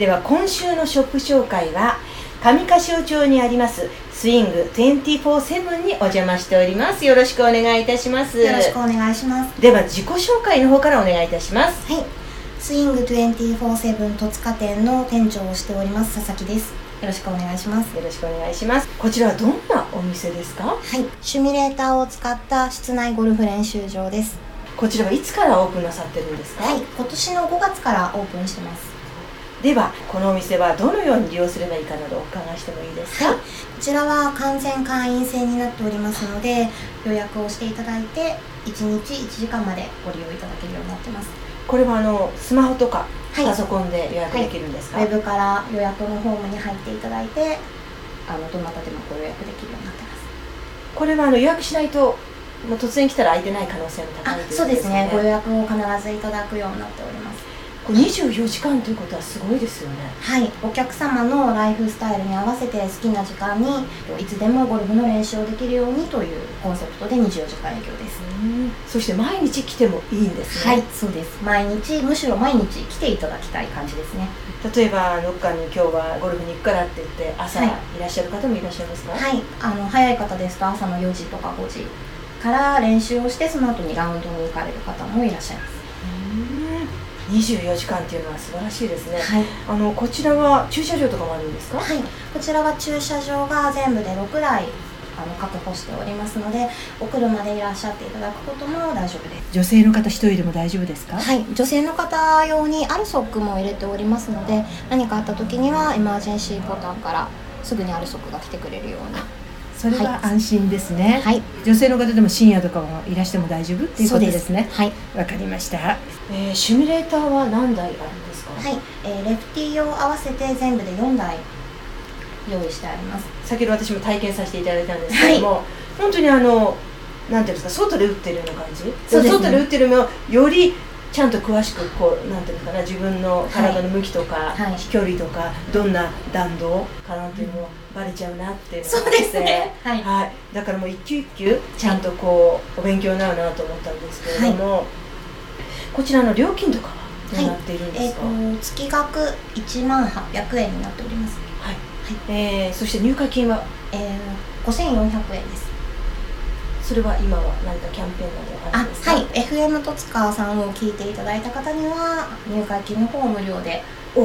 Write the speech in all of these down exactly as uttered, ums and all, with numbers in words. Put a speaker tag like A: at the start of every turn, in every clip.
A: では今週のショップ紹介は上柏町にありますスイングにじゅうよんセブンにお邪魔しております。よろしくお願いいたします。
B: よろしくお願いします。
A: では自己紹介の方からお願いいたします。
B: はい、スイングにじゅうよんセブン戸塚店の店長をしております佐々木です。よろしくお願いします。
A: よろしくお願いします。こちらはどんなお店ですか？
B: はい、シミュレーターを使った室内ゴルフ練習場です。
A: こちらはいつからオープンなさってるんですか？
B: はい、今年のごがつからオープンしてます。
A: ではこのお店はどのように利用すればいいかなどお伺いしてもいいですか？
B: はい、こちらは完全会員制になっておりますので、予約をしていただいていちにちいちじかんまでご利用いただけるようになってます。
A: これはあのスマホとか
B: はい、
A: パソコンで予約できるんですか？
B: はい、ウェブから予約のフォームに入っていただいて、あのどなたでもご予約できるようになってます。
A: これはあの予約しないともう突然来たら空いてない可能性も高いということですね。
B: そうですね、ご予約を必ずいただくようになっております。
A: これにじゅうよじかんということはすごいですよね。
B: はい、お客様のライフスタイルに合わせて好きな時間にいつでもゴルフの練習をできるようにというコンセプトでにじゅうよじかん営業です。
A: そして毎日来てもいいんですね。
B: はい、そうです。毎日、むしろ毎日来ていただきたい感じですね。
A: 例えばどっかに今日はゴルフに行くからって言って朝いらっしゃる方もいらっしゃいますか？
B: はい、あの早い方ですと朝のよじとかごじから練習をしてその後にラウンドに行かれる方もいらっしゃいます。
A: にじゅうよじかんっていうのは素晴らしいですね。
B: はい、
A: あのこちらは駐車場とかもあるんですか？
B: はい、こちらは駐車場が全部でろくだいあの確保しておりますので、お車でいらっしゃっていただくことも大丈夫です。
A: 女性の方一人でも大丈夫ですか？
B: はい、女性の方用にアルソックも入れておりますので、何かあった時にはエマージェンシーボタンからすぐにアルソックが来てくれるように。
A: それは安心ですね。
B: はい、
A: 女性の方でも深夜とかもいらしても大丈夫っていうことですね。
B: はい、
A: わかりました。えー、シミュレーターは何台あるんですか？
B: はい、えー、レフティーを合わせて全部でよんだい用意してあります。
A: 先ほど私も体験させていただいたんですけども、はい、本当にあのなんていうんですか、外で打ってるような感じ。そうですね、外で打ってるのもよりちゃんと詳しくこうなんていうのかな、自分の体の向きとか、はい、飛距離とかどんな弾道かなんていうのもバレちゃうなっていうのがあって、
B: そうですね、はい、
A: はい、だからもう一球一球ちゃんとこうお勉強になるなと思ったんですけれども、はい、こちらの料金とかはどうなっているんですか？
B: はい、えー、と月額いちまんはっぴゃくえんになっております。
A: はい、はい、えー、そして入会金は、
B: えー、ごせんよんひゃくえんです。
A: それは今は何かキャンペーンなどあるんですか？
B: あ、はい、エフエム 戸塚さんを聞いていただいた方には入会金の方を無料で
A: お、
B: はい、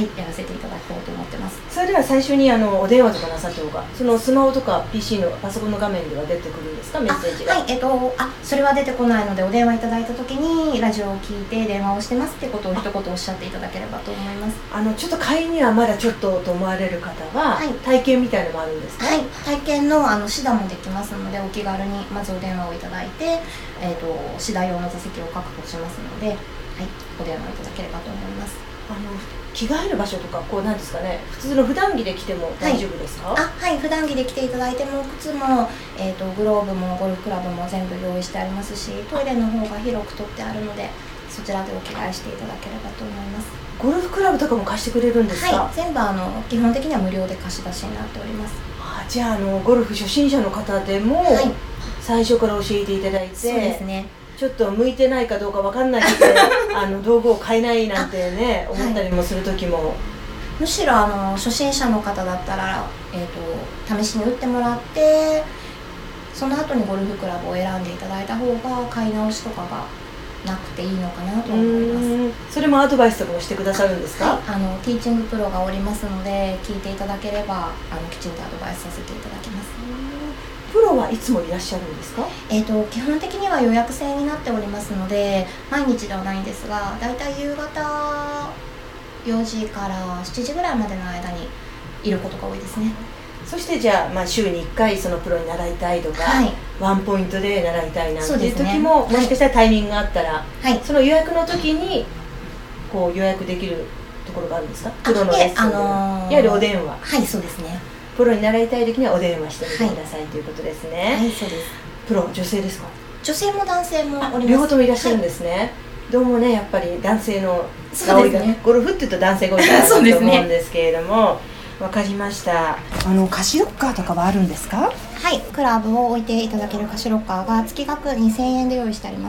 B: やらせていただこうと思ってます。
A: それでは最初にあのお電話とかなさった方が、そのスマホとか ピーシー のパソコンの画面では出てくるんですか、メッセージが？
B: はい、えっと、あ、それは出てこないので、お電話いただいた時にラジオを聞いて電話をしてますってことを一言おっしゃっていただければと思います。
A: あのちょっと会員にはまだちょっとと思われる方は、はい、体験みたいなのもあるんですか？
B: はい、体験のあの指導もできますので、お気軽にまずお電話をいただいて、えっと、指導用の座席を確保しますので、はい、お電話いただければと思います。
A: あの着替える場所とかこうなんですかね、普通の普段着で着ても大丈夫ですか？
B: はい、あ、はい、普段着で来ていただいても靴も、えー、とグローブもゴルフクラブも全部用意してありますし、トイレの方が広く取ってあるのでそちらでお着替えしていただければと思います。
A: ゴルフクラブとかも貸してくれるんですか？
B: はい、全部あの基本的には無料で貸し出しになっております。
A: あ、じゃあ、あのゴルフ初心者の方でも、はい、最初から教えていただいて、
B: そうですね、
A: ちょっと向いてないかどうかわかんないのであの道具を買えないなんてね思ったりもする時も、はい、
B: むしろあの初心者の方だったら、えー、と試しに打ってもらってその後にゴルフクラブを選んでいただいた方が買い直しとかがなくていいのかなと思います。
A: それもアドバイスとかもしてくださるんですか？
B: はい、あのティーチングプロがおりますので聞いていただければあのきちんとアドバイスさせていただきます。
A: プロはいつもいらっしゃるんですか？
B: えーと、基本的には予約制になっておりますので毎日ではないんですが、だいたい夕方よじからしちじぐらいまでの間にいることが多いですね。
A: そしてじゃあ、まあ、週にいっかいそのプロに習いたいとか、はい、ワンポイントで習いたいなんていう時も、ね、もしかしたらタイミングがあったら、はい、その予約の時にこう予約できるところがあるんですか？プロのレッスンで、あのー、いわゆるお電話。
B: はい、そうですね。
A: プロに習いたい時にはお電話してみてください、はい、ということですね。
B: はい、そうです。
A: プロ女性ですか？
B: 女性も男性もおります。
A: 両方ともいらっしゃるんですね。はい、どうもね、やっぱり男性のが多いから、ね、ゴルフっていうと男性が多いかなと思うんですけれどもわかりました。あの貸しロッカーとかはあるんですか？
B: はい、クラブを置いていただける貸しロッカーが月額にせんえんで用意してあります。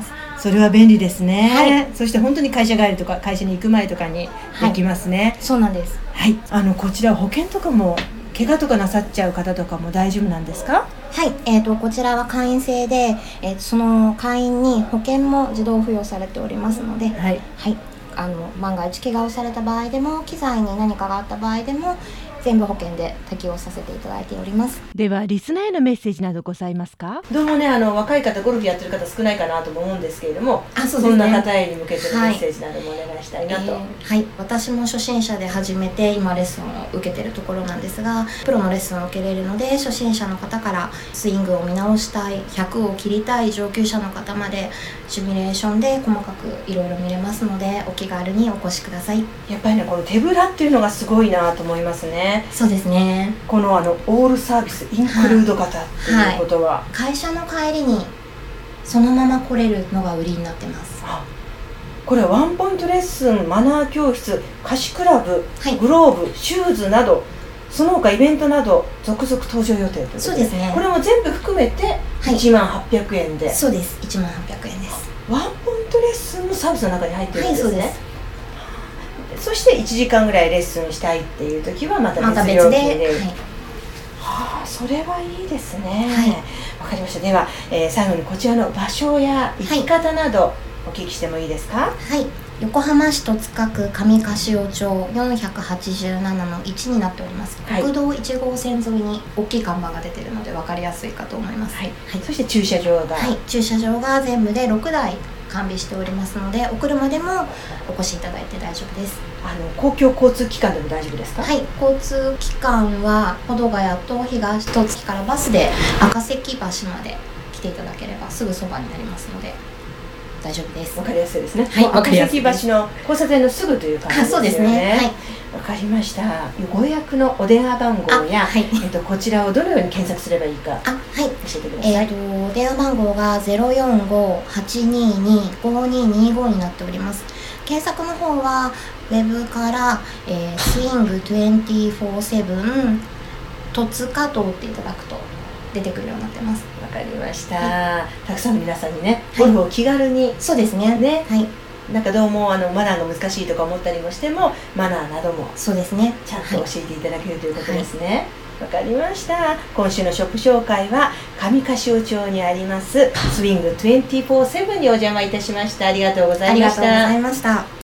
A: それは便利ですね、
B: はい、
A: そして本当に会社帰りとか会社に行く前とかにできますね。
B: はい、そうなんです。
A: はい、あのこちら保険とかも怪我とかなさっちゃう方とかも大丈夫なんですか？
B: はい、えー、とこちらは会員制で、えー、その会員に保険も自動付与されておりますので、
A: はい、
B: はい、あの万が一怪我をされた場合でも機材に何かがあった場合でも全部保険で適用させていただいております。
A: ではリスナーへのメッセージなどございますか？どうもね、あの若い方ゴルフやってる方少ないかなとも思うんですけれども、
B: あ、そうですね、
A: そんな方へに向けてのメッセージなどもお願いしたいなと。
B: はい、えーはい、私も初心者で始めて今レッスンを受けてるところなんですが、プロのレッスンを受けれるので初心者の方からスイングを見直したい、ひゃくを切りたい上級者の方までシミュレーションで細かくいろいろ見れますのでお気軽にお越しください。
A: やっぱりね、この手ぶらっていうのがすごいなと思いますね。
B: そうですね、
A: このあのオールサービスインクルード型っていうことは、はい、
B: 会社の帰りにそのまま来れるのが売りになってます。
A: これはワンポイントレッスン、マナー教室、歌詞クラブ、
B: はい、
A: グローブ、シューズなどその他イベントなど続々登場予定ということで、
B: そうですね、
A: これも全部含めていちまんはっぴゃくえんで、
B: はい、そうです、いちまんはっぴゃくえんです。
A: ワンポイントレッスンのサービスの中に入ってるんですね。
B: はい、そうです。
A: そしていちじかんぐらいレッスンしたいっていう時はまた別料金で、はい、はあ、それはいいですね。はい、わかりました。では、えー、最後にこちらの場所や行き方などお聞きしてもいいですか？
B: はい、横浜市戸塚区上柏町よんひゃくはちじゅうななのいちになっております。はい、国道いち号線沿いに大きい看板が出ているので分かりやすいかと思います。はい、
A: はい、そして駐車場が、
B: はい、駐車場が全部でろくだい完備しておりますのでお車でもお越しいただいて大丈夫です。
A: あの公共交通機関でも大丈夫ですか？
B: はい、交通機関は保土ヶ谷と東戸塚からバスで赤関橋まで来ていただければすぐそばになりますので大丈夫です。
A: わかりやすいですね。
B: はい、
A: 赤関橋の交差点のすぐという感じですよね。
B: そうですね。はい。
A: わかりました。ご予約のお電話番号や、はい、えっとこちらをどのように検索すればいいか、あ、はい、教えてください。
B: えっと電話番号がゼロよんご はちにに ごににごになっております。検索の方はウェブから、えー、スイングにじゅうよんなな戸塚と打っていただくと出てくるようになってます。
A: わかりました、はい、たくさんの皆さんにね、ゴルフを気軽に、
B: そうですね、
A: ね、
B: はい、
A: なんかどうもあのマナーが難しいとか思ったりもしてもマナーなども
B: そうですね、
A: ちゃんと教えていただけるということですね。わかりました。今週のショップ紹介は上柏町にありますスイングにじゅうよんななにお邪魔いたしました。ありがとうございました。
B: ありがとうございました。